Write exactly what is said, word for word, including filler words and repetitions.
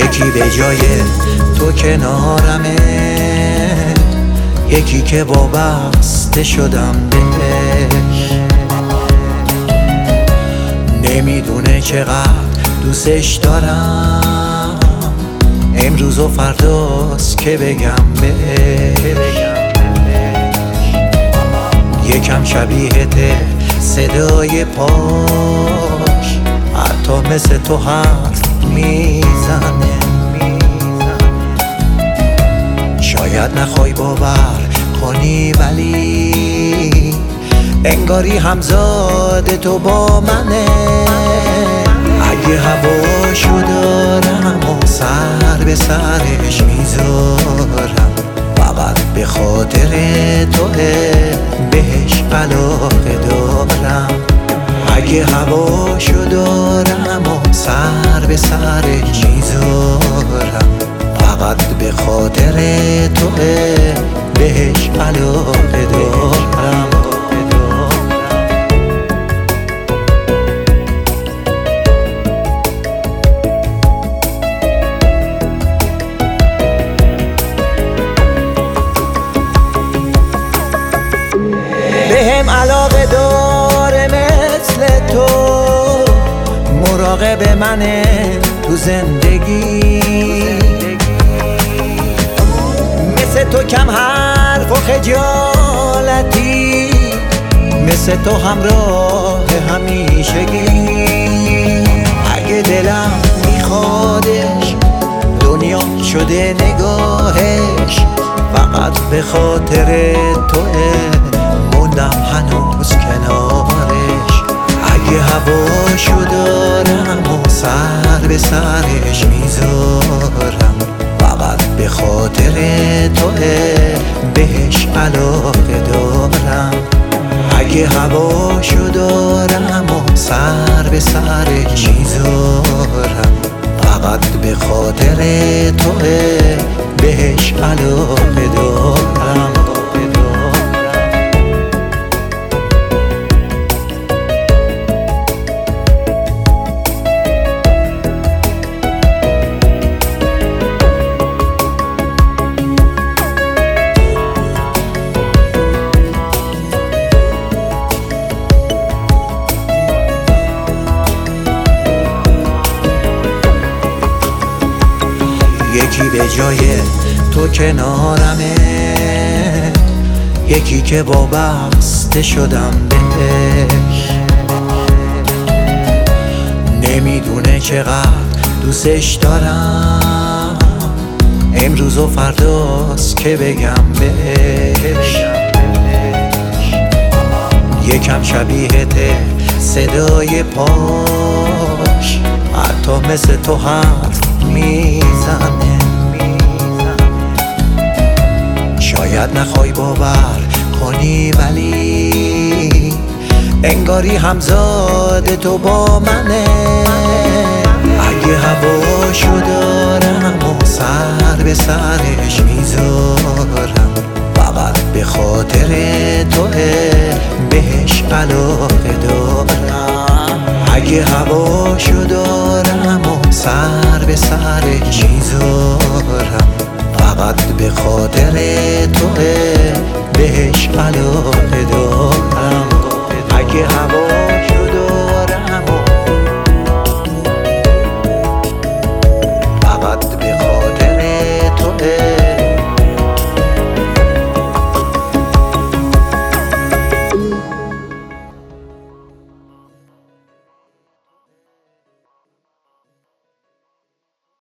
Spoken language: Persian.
یکی به جای تو کنارمه، یکی که وابسته شدم بهش. نمیدونه چقدر دوستش دارم، امروز و فرداست که بگم بهش. یکم شبیهته صدای پاش، حتی مثل تو حرف میزنه. شاید نخوای باور کنی ولی انگاری همزاد تو با منه. اگه هواشو دارم و سر به سرش میذارم، فقط به خاطر توه بهش علاقه دارم. اگه هواشو دارم و سر به سرش میذارم، فقط به خاطر توه بهش علاقه دارم. بهم علاقه داره مثل تو، مراقب منه تو زندگی. مثل تو کم حرف و خجالتی، مثل تو همراه همیشگی. اگه دلم میخوادش دنیا شده نگاهش، فقط به خاطر توه موندم هنوز کنارش. اگه هواشو دارم و سر به سرش میذارم، فقط به خاطر توه بهش علاقه دارم. اگه هواشو دارم و سر به سرش میذارم، فقط به خاطر توه بهش علاقه دارم. یکی به جای تو کنارمه، یکی که وابسته شدم بهش. نمیدونه چقدر دوستش دارم، امروز و فرداست که بگم بهش. یکم شبیهته صدای پاش، حتی مثل تو حرف میزنه. شاید نخوای باور کنی ولی انگاری همزاد تو با منه. اگه هواشو دارم و سر به سرش میذارم، فقط به خاطر توه بهش علاقه دارم. اگه هواشو دارم و سر به سرش میذارم، فقط به خاطر توه بهش علاقه دارم. اگه هوا